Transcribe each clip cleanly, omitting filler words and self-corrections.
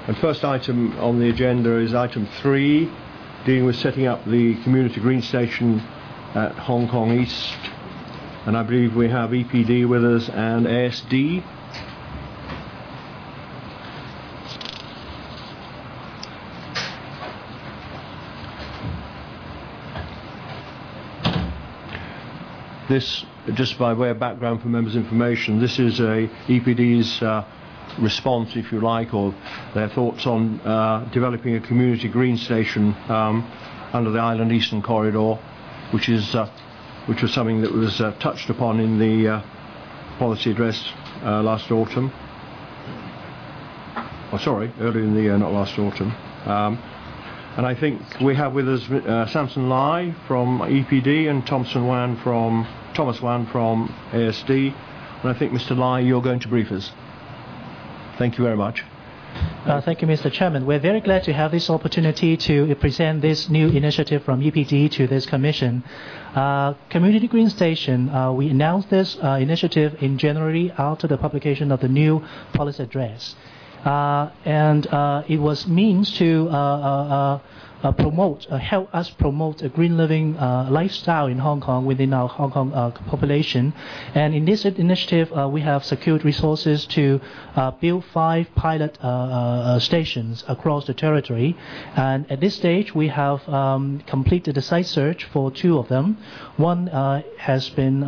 And first item on the agenda is item 3, dealing with setting up the community green station at Hong Kong East. And I believe we have EPD with us and ASD. This, just by way of background for members' information, this is EPD's response, if you like, or their thoughts on developing a community green station under the Island Eastern Corridor, which was something that was touched upon in the policy address last autumn. Oh, sorry, earlier in the year, not last autumn. And I think we have with us Samson Lai from EPD and Thomas Wan from ASD. And I think, Mr. Lai, you're going to brief us. Thank you very much. Thank you, Mr. Chairman. We're very glad to have this opportunity to present this new initiative from EPD to this Commission. Community Green Station, we announced this initiative in January after the publication of the new policy address. And it was means to help us promote a green living lifestyle in Hong Kong within our Hong Kong population. And in this initiative, we have secured resources to build 5 pilot stations across the territory. And at this stage, we have completed the site search for 2 of them. One has been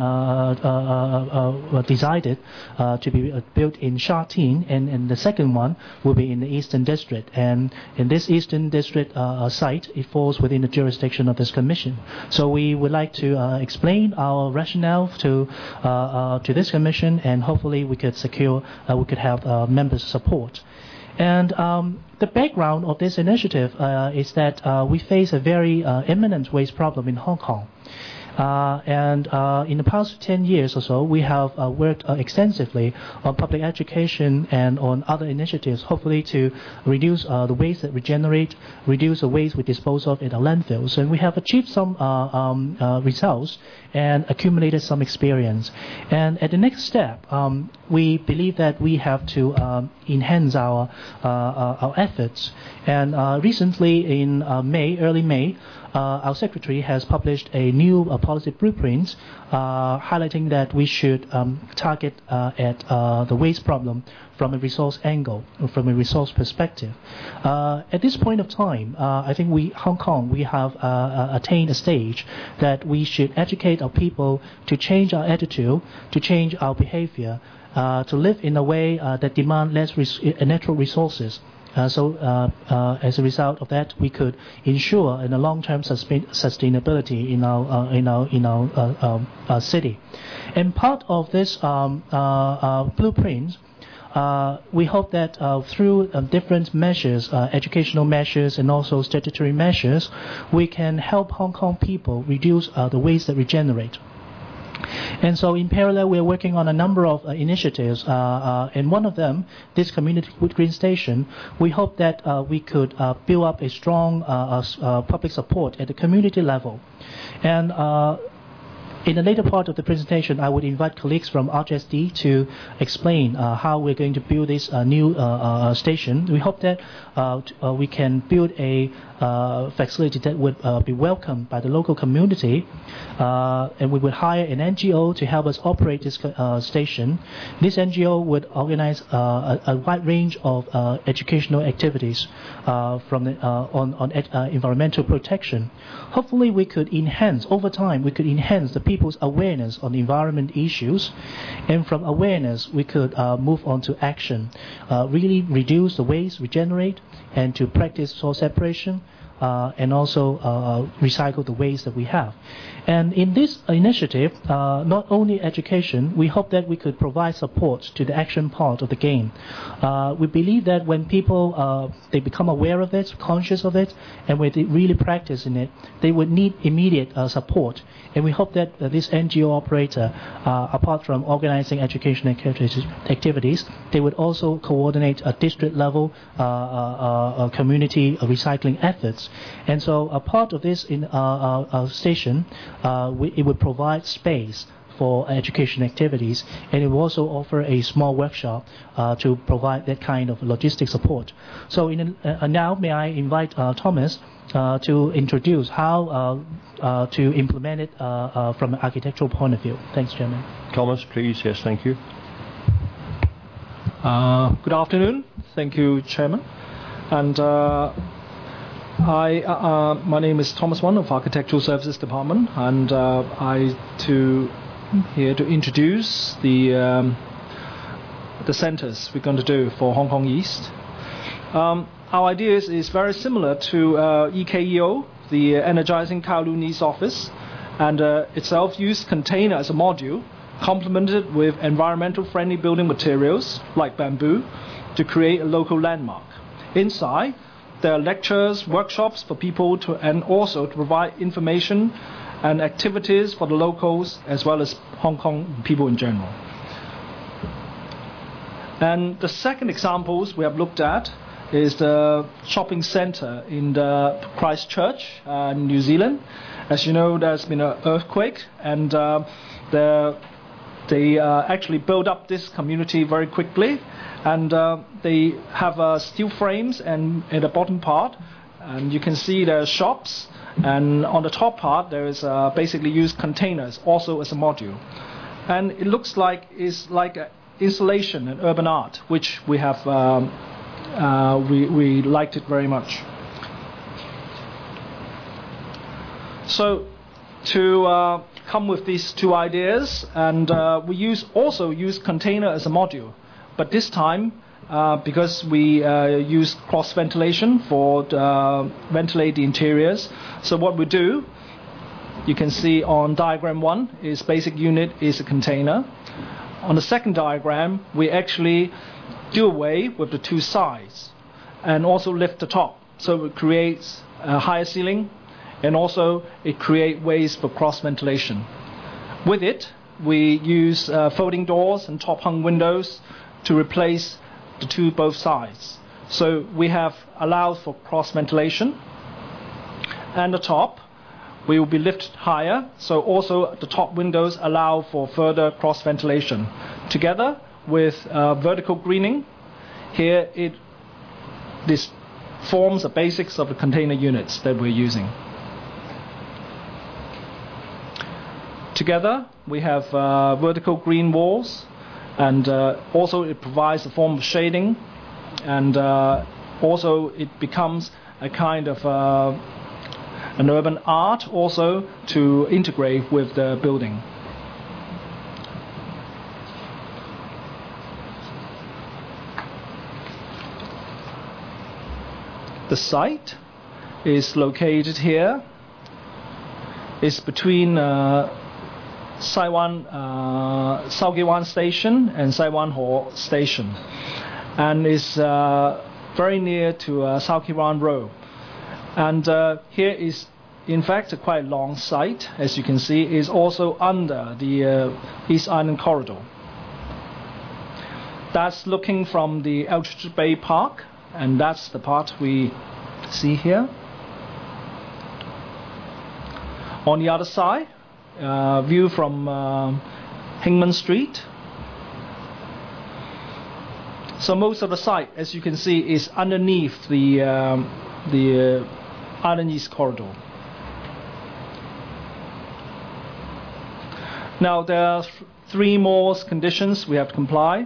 decided to be built in Sha Tin, and the second one will be in the Eastern District. And in this Eastern District site, it falls within the jurisdiction of this Commission. So we would like to explain our rationale to this Commission, and hopefully we could have members' support. And the background of this initiative is that we face a very imminent waste problem in Hong Kong. And in the past 10 years or so, we have worked extensively on public education and on other initiatives, hopefully to reduce the waste that we generate, reduce the waste we dispose of in our landfills. And we have achieved some results and accumulated some experience. And at the next step, we believe that we have to enhance our efforts. And recently in early May, our Secretary has published a new policy blueprint highlighting that we should target at the waste problem from a resource angle, from a resource perspective. At this point of time, I think Hong Kong, we have attained a stage that we should educate our people to change our attitude, to change our behavior, to live in a way that demand less natural resources. So as a result of that, we could ensure in a long-term sustainability in our city. And part of this blueprint, we hope that through different measures, educational measures and also statutory measures, we can help Hong Kong people reduce the waste that we generate. And so in parallel, we're working on a number of initiatives, and one of them, this community green station, we hope that we could build up a strong public support at the community level. And in the later part of the presentation, I would invite colleagues from RGSD to explain how we're going to build this new station. We hope that we can build a facility that would be welcomed by the local community, and we would hire an NGO to help us operate this station. This NGO would organize a wide range of educational activities on environmental protection. Hopefully we could enhance, over time, we could enhance the people's awareness on environment issues, and from awareness we could move on to action, really reduce the waste we generate, and to practice source separation, and also recycle the waste that we have. And in this initiative, not only education, we hope that we could provide support to the action part of the game. We believe that when people they become aware of it, conscious of it, and when they really practice in it, they would need immediate support. And we hope that this NGO operator, apart from organizing education activities, they would also coordinate a district level community recycling efforts. And so a part of this station, it would provide space for education activities, and it will also offer a small workshop to provide that kind of logistic support. So now may I invite Thomas to introduce how to implement it from an architectural point of view. Thanks, Chairman. Thomas, please. Yes, thank you. Good afternoon. Thank you, Chairman. And my name is Thomas Wan of Architectural Services Department, and here to introduce the centers we're going to do for Hong Kong East. Our idea is very similar to EKEO, the Energizing Kowloon East office, and itself used container as a module, complemented with environmental friendly building materials like bamboo to create a local landmark. Inside, there are lectures, workshops for people and also to provide information and activities for the locals as well as Hong Kong people in general. And the second examples we have looked at is the shopping center in the Christchurch, New Zealand. As you know, there's been an earthquake, and they actually built up this community very quickly, and they have steel frames and in the bottom part, and you can see there are shops, and on the top part there is basically used containers also as a module, and it looks like it's like installation and urban art, which we have we liked it very much. So to come with these two ideas, and we also use container as a module, but this time because we use cross ventilation for ventilate the interiors. So what we do, you can see on diagram 1 is basic unit is a container. On the second diagram, we actually do away with the two sides and also lift the top, so it creates a higher ceiling, and also it creates ways for cross ventilation. With it, we use folding doors and top hung windows to replace the both sides. So we have allowed for cross ventilation, and the top we will be lifted higher, so also the top windows allow for further cross ventilation. Together with vertical greening, here this forms the basics of the container units that we're using. Together we have vertical green walls, and also it provides a form of shading, and also it becomes a kind of an urban art also to integrate with the building. The site is located here. It's between Sai Kee Wan Station and Sai Wan Ho Station, and is very near to Sao Kee Wan Road. And here is in fact a quite long site, as you can see, is also under the East Island Corridor. That's looking from the Eldridge Bay Park, and that's the part we see here. On the other side, view from Hingman Street. So most of the site, as you can see, is underneath the Island East Corridor. Now there are 3 more conditions we have to comply.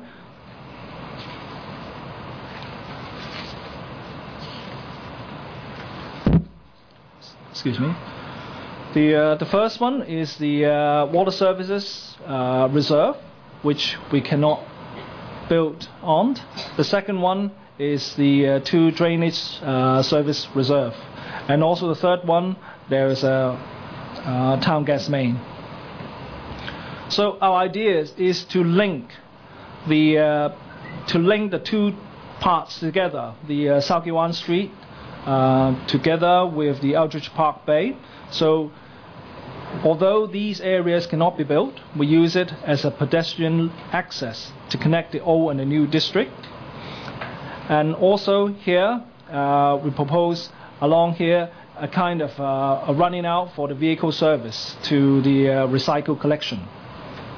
Excuse me. The first one is the water services reserve, which we cannot build on. The second one is the 2 drainage service reserve, and also the third one, there is a town gas main. So our idea is to link the 2 parts together, the Sao Kee Wan Street together with the Eldridge Park Bay. So although these areas cannot be built, we use it as a pedestrian access to connect the old and the new district. And also here we propose along here a kind of a running out for the vehicle service to the recycle collection.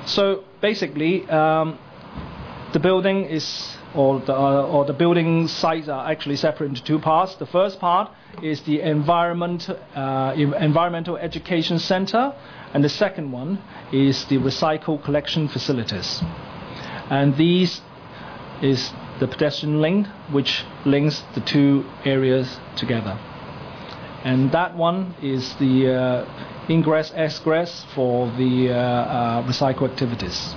So basically, the building is, or the building sites are actually separate into two parts. The first part is the environmental education center, and the second one is the recycle collection facilities. And these is the pedestrian link, which links the two areas together. And that one is the ingress, egress for the recycle activities.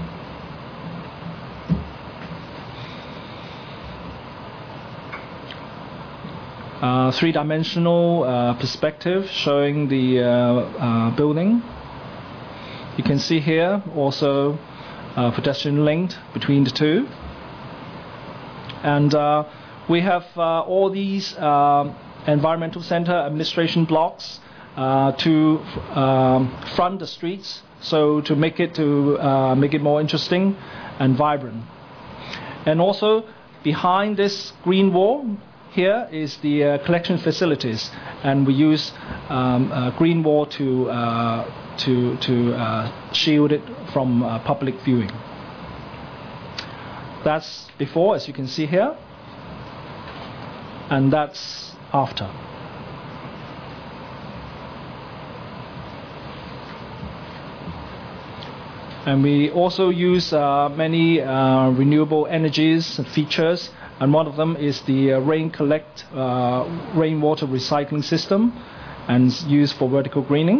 Three-dimensional perspective showing the building. You can see here also pedestrian link between the two. And we have all these environmental center administration blocks to front the streets, so to make it more interesting and vibrant. And also behind this green wall here is the collection facilities, and we use green wall to shield it from public viewing. That's before, as you can see here, and that's after. And we also use many renewable energies and features, and one of them is the rainwater recycling system, and it's used for vertical greening.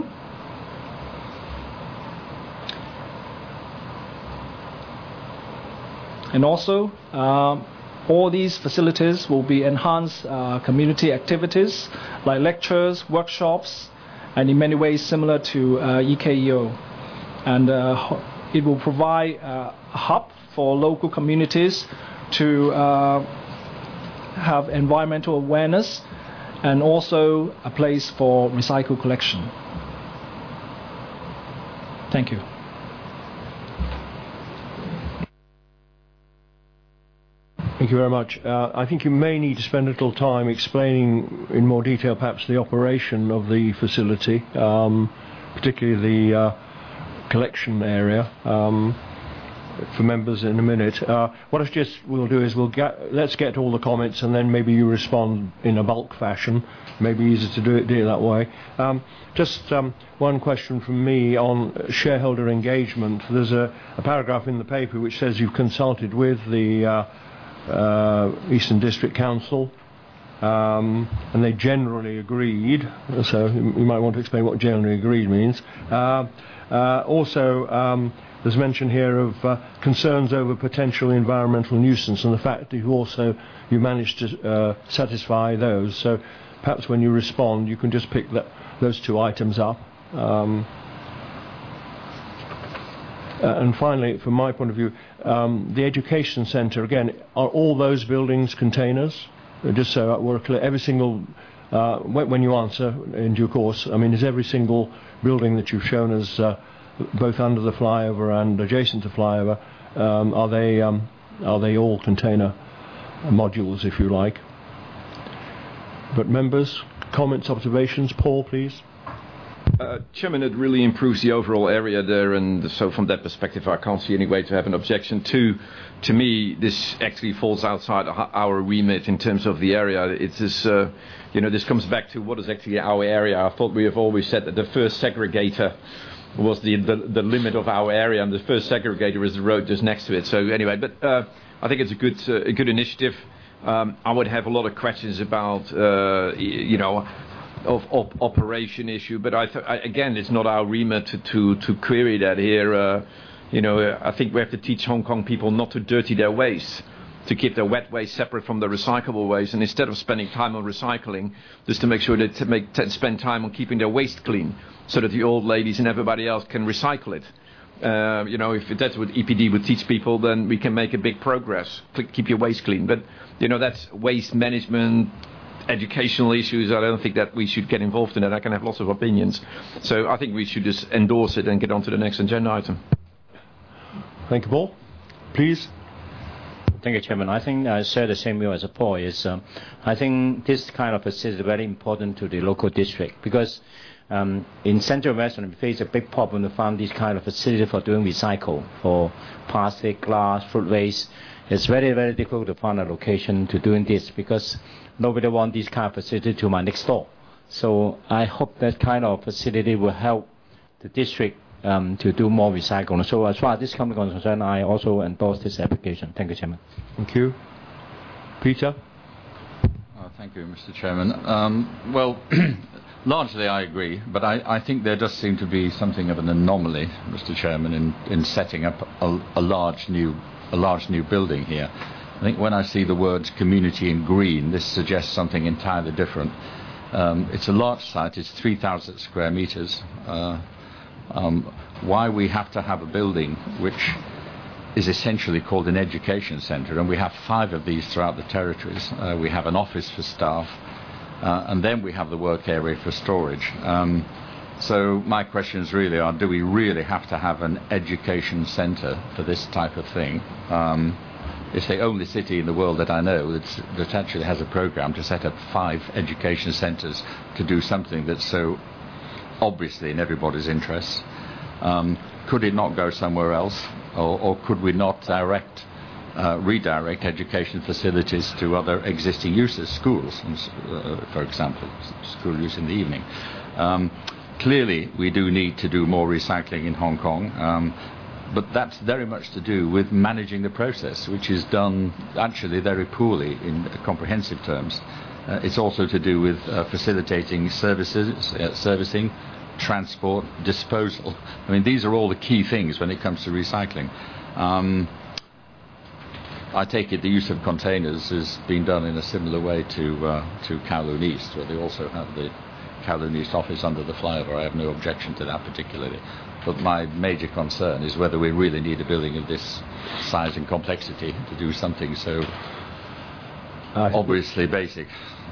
And also, all these facilities will be enhanced community activities like lectures, workshops, and in many ways similar to EKEO. And it will provide a hub for local communities to have environmental awareness, and also a place for recycle collection. Thank you. Thank you very much. I think you may need to spend a little time explaining in more detail perhaps the operation of the facility, particularly the collection area, for members in a minute. What I suggest we'll do is let's get all the comments, and then maybe you respond in a bulk fashion. Maybe easier to do it that way. Just one question from me on shareholder engagement. There's a paragraph in the paper which says you've consulted with the Eastern District Council, and they generally agreed. So you might want to explain what generally agreed means. Also, there's mention here of concerns over potential environmental nuisance, and the fact that you managed to satisfy those. So perhaps when you respond, you can just pick those two items up. And finally, from my point of view, the education centre, again, are all those buildings containers? Just so we're clear, every single, when you answer in due course, I mean, is every single building that you've shown us, both under the flyover and adjacent to flyover, are they all container modules, if you like? But members, comments, observations? Paul, please. Chairman, it really improves the overall area there, and so from that perspective I can't see any way to have an objection. To me, this actually falls outside our remit in terms of the area. It is, this comes back to what is actually our area. I thought we have always said that the first segregator was the limit of our area, and the first segregator is the road just next to it. So anyway, but I think it's a good initiative. I would have a lot of questions about, of operation issue, but again, it's not our remit to query that here. I think we have to teach Hong Kong people not to dirty their waste, to keep their wet waste separate from the recyclable waste, and instead of spending time on recycling, just to make sure that spend time on keeping their waste clean, so that the old ladies and everybody else can recycle it. If that's what EPD would teach people, then we can make a big progress. Keep your waste clean. But that's waste management, educational issues. I don't think that we should get involved in that. I can have lots of opinions. So I think we should just endorse it and get on to the next agenda item. Thank you, Paul. Please. Thank you, Chairman. I think I share the same view as Paul. I think this kind of facility is very important to the local district, because In Central Western, we face a big problem to find this kind of facility for doing recycle for plastic, glass, fruit waste. It's very, very difficult to find a location to doing this because nobody wants this kind of facility to my next door. So I hope that kind of facility will help the district to do more recycling. So as far as this company is concerned, I also endorse this application. Thank you, Chairman. Thank you. Peter? Thank you, Mr. Chairman. Well, largely I agree, but I think there does seem to be something of an anomaly, Mr. Chairman, in setting up a large new building here. I think when I see the words community and green, this suggests something entirely different. It's a large site, it's 3,000 square meters. Why we have to have a building which is essentially called an education centre, and we have 5 of these throughout the territories. We have an office for staff, and then we have the work area for storage. So my questions really are, do we really have to have an education centre for this type of thing? It's the only city in the world that I know that actually has a programme to set up 5 education centres to do something that's so obviously in everybody's interests. Could it not go somewhere else? Or could we not redirect education facilities to other existing uses, schools, for example, school use in the evening? Clearly, we do need to do more recycling in Hong Kong, but that's very much to do with managing the process, which is done actually very poorly in comprehensive terms. It's also to do with facilitating servicing, transport, disposal. I mean, these are all the key things when it comes to recycling. I take it the use of containers has been done in a similar way to Kowloon East, where they also have the Kowloon East office under the flyover. I have no objection to that particularly. But my major concern is whether we really need a building of this size and complexity to do something so obviously basic.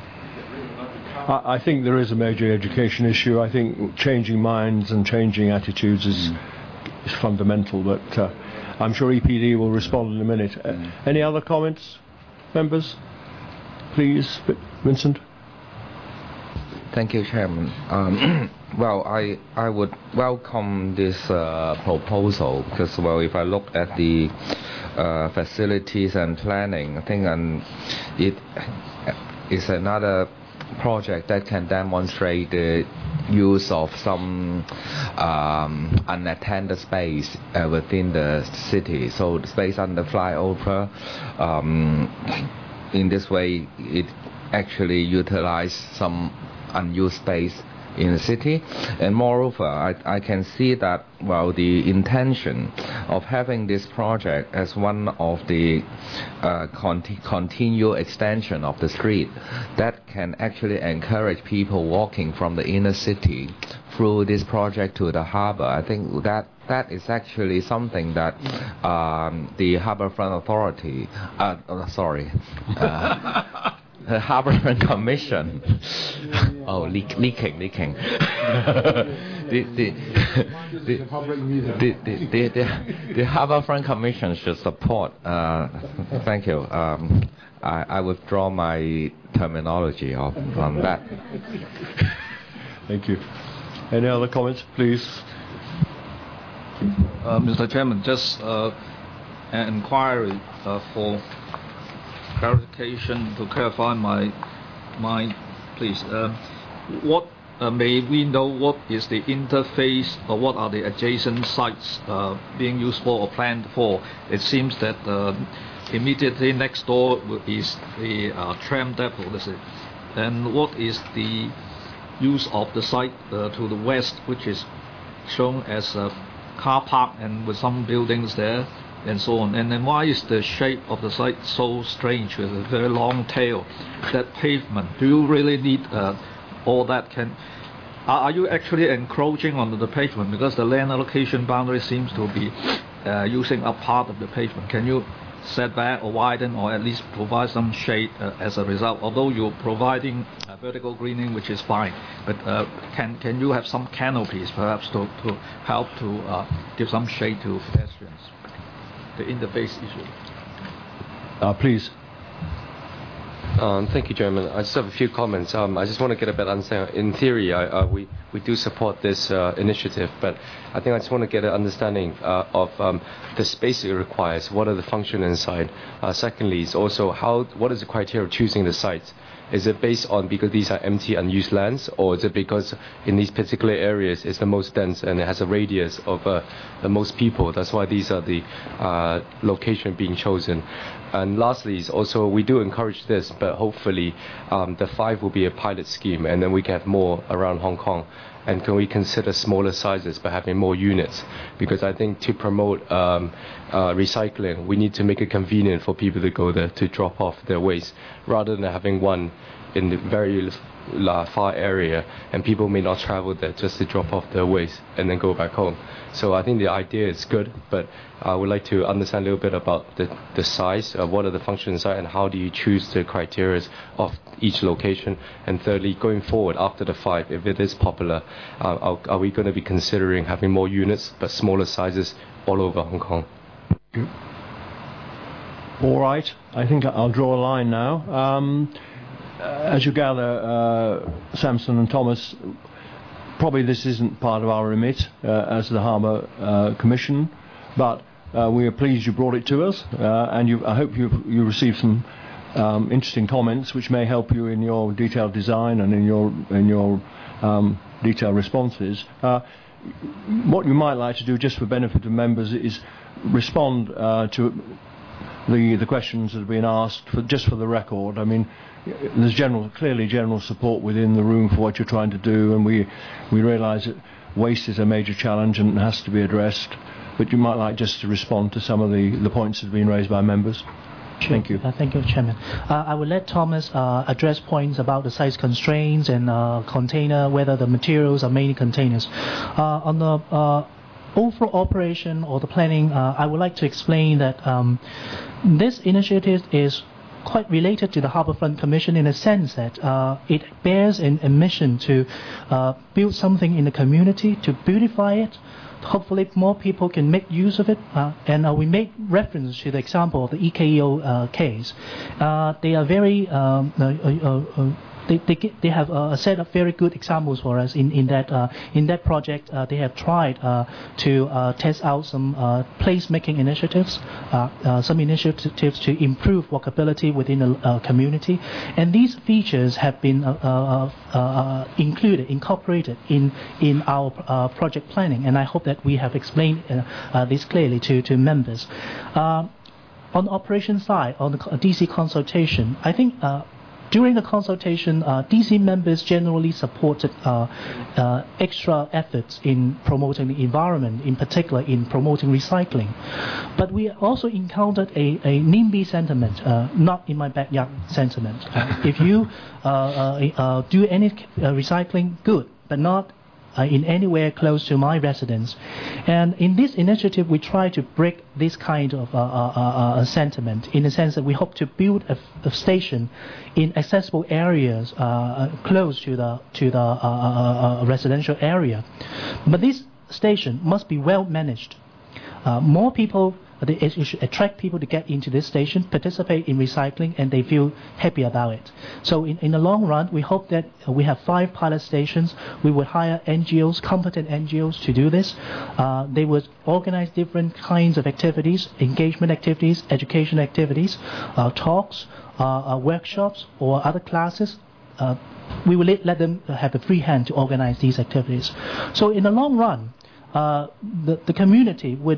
I think there is a major education issue. I think changing minds and changing attitudes is fundamental, but I'm sure EPD will respond in a minute. Any other comments, members? Please, Vincent. Thank you, Chairman. Well, I would welcome this proposal because, well, if I look at the facilities and planning, I think it is another project that can demonstrate the use of some unattended space within the city. So the space on the flyover, in this way, it actually utilizes some unused space in the city. And moreover, I can see that, well, the intention of having this project as one of the continual extension of the street that can actually encourage people walking from the inner city through this project to the harbor. I think that is actually something that the Harbourfront Authority, the Harbourfront Commission. Oh, leaking. The Harbourfront Commission should support. Thank you. I withdraw my terminology on that. Thank you. Any other comments, please? Mr. Chairman, just an inquiry for clarification to clarify my mind, please. What may we know what is the interface or what are the adjacent sites being used for or planned for? It seems that immediately next door is the tram depot, that's it. And what is the use of the site to the west, which is shown as a car park and with some buildings there and so on? And then why is the shape of the site so strange with a very long tail? That pavement, do you really need all that? Are you actually encroaching on the pavement? Because the land allocation boundary seems to be using up part of the pavement. Can you set back or widen or at least provide some shade as a result? Although you're providing vertical greening, which is fine, but can you have some canopies perhaps to help to give some shade to pedestrians? The interface issue. Please. Thank you, Chairman. I just have a few comments. I just want to get a better understanding. In theory, we do support this initiative, but I think I just want to get an understanding of the space it requires. What are the functions inside? Secondly, is also what is the criteria of choosing the sites? Is it based on because these are empty, unused lands, or is it because in these particular areas it's the most dense and it has a radius of the most people? That's why these are the location being chosen. And lastly, is also we do encourage this, but hopefully the 5 will be a pilot scheme, and then we can have more around Hong Kong. And can we consider smaller sizes but having more units? Because I think to promote recycling, we need to make it convenient for people to go there to drop off their waste, rather than having one in the very far area, and people may not travel there just to drop off their waste and then go back home. So I think the idea is good, but I would like to understand a little bit about the size, what are the functions are, and how do you choose the criteria of each location. And thirdly, going forward after the 5, if it is popular, are we going to be considering having more units but smaller sizes all over Hong Kong? All right, I think I'll draw a line now. As you gather, Samson and Thomas, probably this isn't part of our remit as the Harbour Commission, but we are pleased you brought it to us, and I hope you received some interesting comments which may help you in your detailed design and in your detailed responses. What you might like to do, just for benefit of members, is respond to the questions that have been asked, just for the record. I mean, there's clearly general support within the room for what you're trying to do, and we realise that waste is a major challenge and has to be addressed. But you might like just to respond to some of the points that have been raised by members. Sure. Thank you. Thank you, Chairman. I will let Thomas address points about the size constraints and container, whether the materials are mainly containers. On the overall operation or the planning, I would like to explain that this initiative is quite related to the Harbourfront Commission in a sense that it bears a mission to build something in the community, to beautify it. Hopefully more people can make use of it, and we make reference to the example of the EKEO case. They are very they have a set of very good examples for us in that project. They have tried to test out some place-making initiatives, some initiatives to improve walkability within the community, and these features have been incorporated in our project planning, and I hope that we have explained this clearly to members. On the operation side, on the DC consultation, I think during the consultation, DC members generally supported extra efforts in promoting the environment, in particular in promoting recycling. But we also encountered a NIMBY sentiment, not in my backyard sentiment. If you do any recycling, good, but not in anywhere close to my residence. And in this initiative, we try to break this kind of sentiment, in the sense that we hope to build a station in accessible areas close to the residential area. But this station must be well managed. More people, it should attract people to get into this station, participate in recycling, and they feel happy about it. So in the long run, we hope that we have 5 pilot stations. We would hire NGOs, competent NGOs, to do this. They would organize different kinds of activities, engagement activities, education activities, talks, workshops, or other classes. We will let them have a free hand to organize these activities. So in the long run, the community would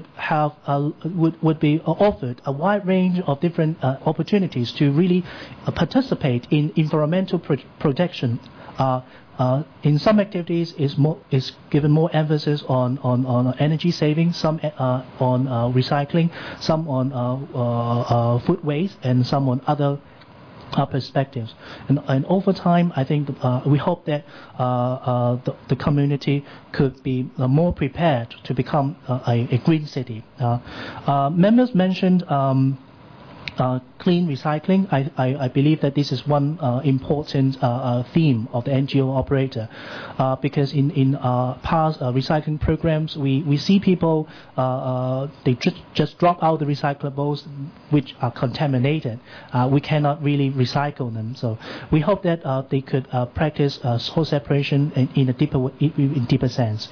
be offered a wide range of different opportunities to really participate in environmental protection. In some activities, is given more emphasis on energy saving, some on recycling, some on food waste, and some on other perspectives. And over time, I think we hope that the community could be more prepared to become a green city. Members mentioned clean recycling. I believe that this is one important theme of the NGO operator, because in past recycling programs, we see people they just drop out the recyclables which are contaminated. We cannot really recycle them. So we hope that they could practice source separation in a deeper sense.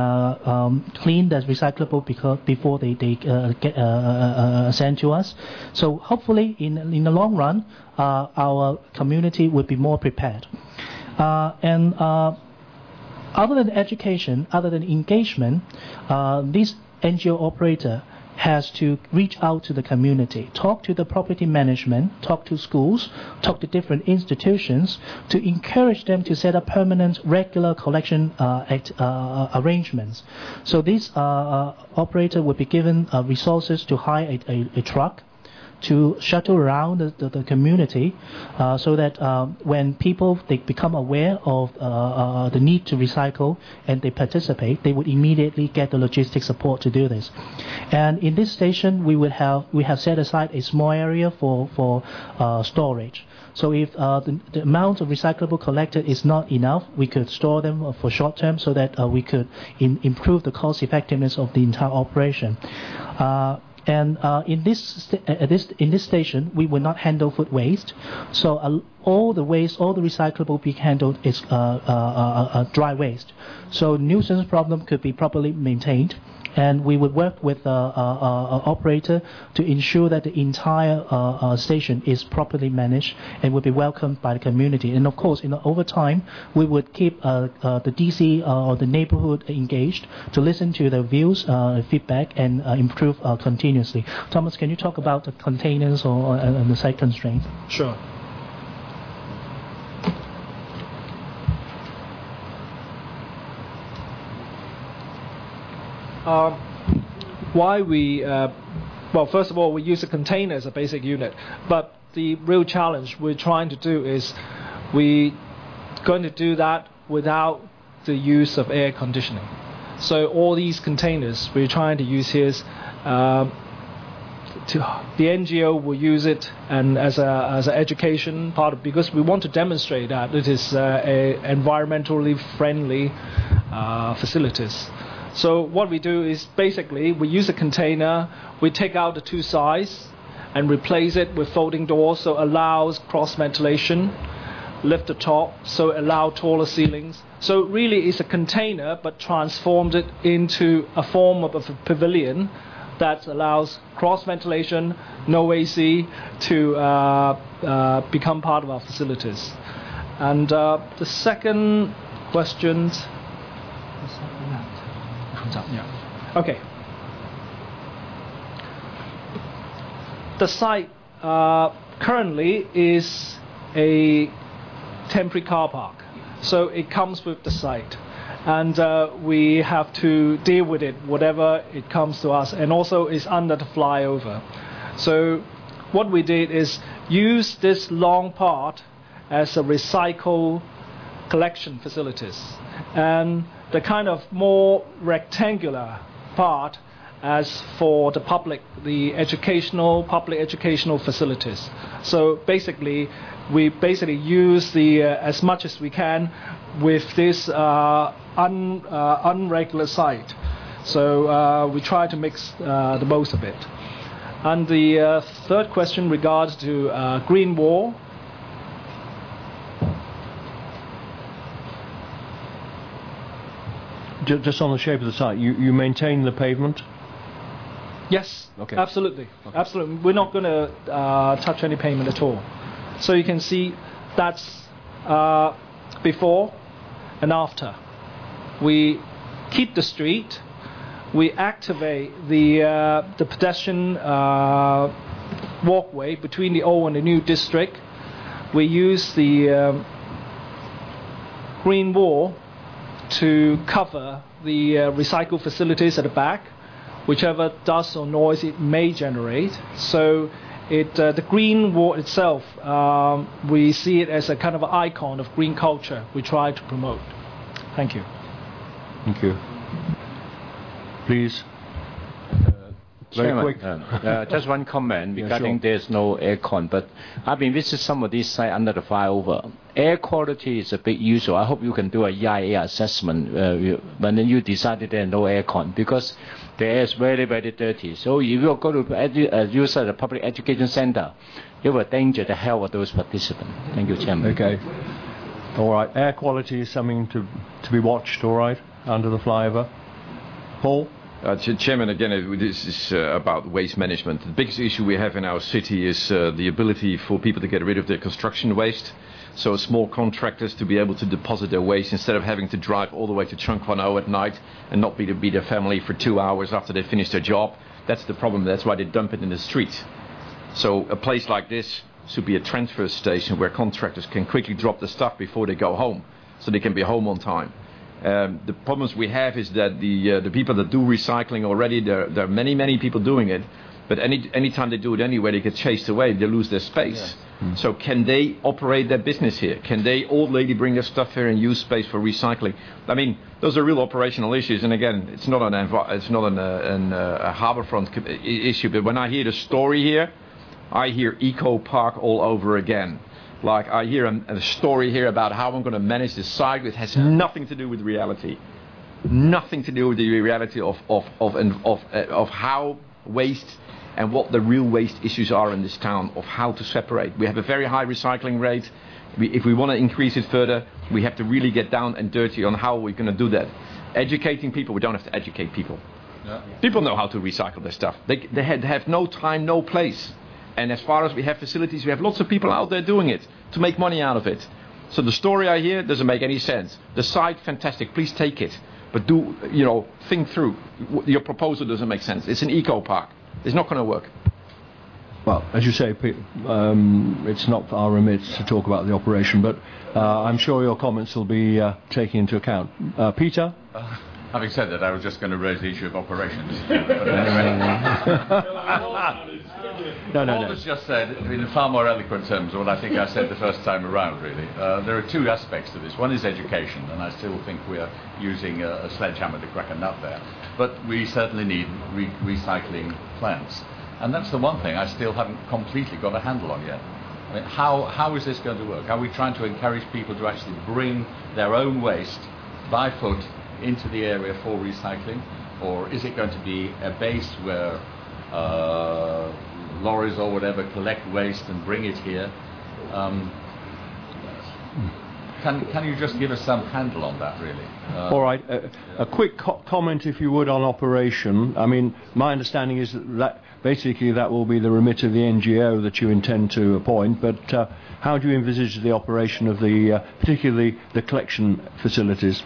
Clean the recyclable before they get sent to us. So hopefully in the long run, our community would be more prepared. And other than education, other than engagement, this NGO operator has to reach out to the community, talk to the property management, talk to schools, talk to different institutions to encourage them to set up permanent, regular collection arrangements. So this operator would be given resources to hire a truck to shuttle around the community, so that when people they become aware of the need to recycle and they participate, they would immediately get the logistic support to do this. And in this station, we have set aside a small area for storage. So if the amount of recyclable collected is not enough, we could store them for short term so that we could improve the cost effectiveness of the entire operation. And in this station, we will not handle food waste. So all the waste, all the recyclable being handled is dry waste. So nuisance problem could be properly maintained. And we would work with an operator to ensure that the entire station is properly managed and will be welcomed by the community. And of course, over time, we would keep the DC or the neighborhood engaged to listen to their views, feedback, and improve continuously. Thomas, can you talk about the containers or the site constraints? Sure. Why we, well, first of all, we use a container as a basic unit, but the real challenge we're trying to do is we're going to do that without the use of air conditioning. So all these containers we're trying to use here is, the NGO will use it and as an education part of, because we want to demonstrate that it is a environmentally friendly facilities. So what we do is basically we use a container, we take out the two sides and replace it with folding doors, so allows cross ventilation, lift the top, so allow taller ceilings. So really it's a container but transformed it into a form of a pavilion that allows cross ventilation, no AC, to become part of our facilities. And the second question. Yeah. Okay. The site currently is a temporary car park, so it comes with the site, and we have to deal with it whatever it comes to us, and also is under the flyover. So what we did is use this long part as a recycle collection facilities, and the kind of more rectangular part as for the public educational facilities. So basically, we use the as much as we can with this unregular site. So we try to mix the most of it. And the third question regards to green wall. Just on the shape of the site, you maintain the pavement? Yes, okay. Absolutely. Okay. Absolutely. We're not going to touch any pavement at all. So you can see that's before and after. We keep the street. We activate the pedestrian walkway between the old and the new district. We use the green wall to cover the recycle facilities at the back, whichever dust or noise it may generate. So the green wall itself, we see it as a kind of an icon of green culture we try to promote. Thank you. Thank you. Please. very Chairman, quick. just one comment regarding sure. there's no aircon, but I've been visiting some of these sites under the flyover. Air quality is a big issue. I hope you can do a EIA assessment when you decided there's no aircon, because the air is very, very dirty. So if you go to use the public education center, you will endanger the health of those participants. Thank you, Chairman. Okay. All right. Air quality is something to be watched, all right, under the flyover. Paul? Chairman, again, this is about waste management. The biggest issue we have in our city is the ability for people to get rid of their construction waste. So small contractors to be able to deposit their waste instead of having to drive all the way to Chung Kwan O at night and not be their family for 2 hours after they finish their job. That's the problem. That's why they dump it in the street. So a place like this should be a transfer station where contractors can quickly drop the stuff before they go home, so they can be home on time. The problems we have is that the people that do recycling already, there are many people doing it, but any time they do it anyway, they get chased away, they lose their space. Yeah. So can they operate their business here? Can they, old lady, bring their stuff here and use space for recycling? I mean, those are real operational issues, and again, it's not a harbourfront issue, but when I hear the story here, I hear Eco Park all over again. Like, I hear a story here about how I'm going to manage this site, which has nothing to do with reality. Nothing to do with the reality of how waste and what the real waste issues are in this town, of how to separate. We have a very high recycling rate. If we want to increase it further, we have to really get down and dirty on how we're going to do that. Educating people, we don't have to educate people. Yeah. People know how to recycle their stuff. They have no time, no place. And as far as we have facilities, we have lots of people out there doing it to make money out of it. So the story I hear doesn't make any sense. The site, fantastic, please take it. But think through. Your proposal doesn't make sense. It's an eco park. It's not going to work. Well, as you say, it's not our remit to talk about the operation, but I'm sure your comments will be taken into account. Peter? Having said that, I was just going to raise the issue of operations. No. Paul has just said, in far more eloquent terms, what I think I said the first time around, really. There are two aspects to this. One is education, and I still think we are using a sledgehammer to crack a nut there. But we certainly need recycling plants. And that's the one thing I still haven't completely got a handle on yet. I mean, how is this going to work? Are we trying to encourage people to actually bring their own waste by foot into the area for recycling? Or is it going to be a base where lorries or whatever collect waste and bring it here? Can you just give us some handle on that, really? All right. A quick comment, if you would, on operation. I mean, my understanding is that basically that will be the remit of the NGO that you intend to appoint, but how do you envisage the operation of particularly the collection facilities?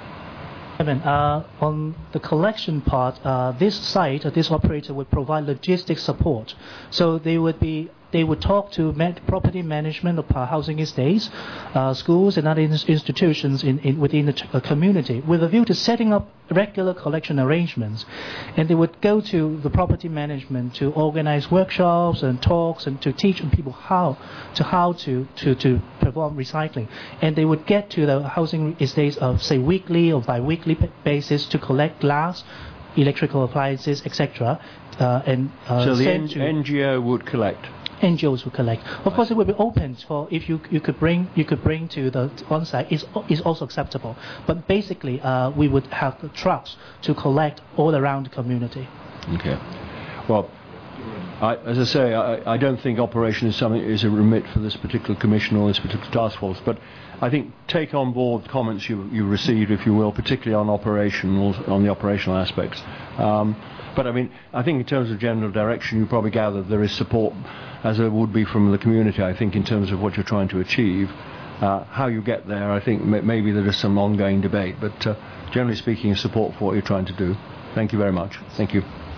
On the collection part, this operator would provide logistic support. So they would talk to property management of housing estates, schools and other institutions within the community with a view to setting up regular collection arrangements. And they would go to the property management to organize workshops and talks and to teach people how to perform recycling. And they would get to the housing estates of, say, weekly or bi-weekly basis to collect glass, electrical appliances, etc. So the NGO would collect. NGOs will collect. Of course, it will be open for if you could bring to the on-site is also acceptable. But basically, we would have the trucks to collect all around the community. Okay. Well, as I say, I don't think operation is a remit for this particular commission or this particular task force. But I think take on board the comments you received, if you will, particularly on the operational aspects. But I mean, I think in terms of general direction, you probably gather there is support, as there would be from the community, I think, in terms of what you're trying to achieve. How you get there, I think maybe there is some ongoing debate, but generally speaking, support for what you're trying to do. Thank you very much. Thank you.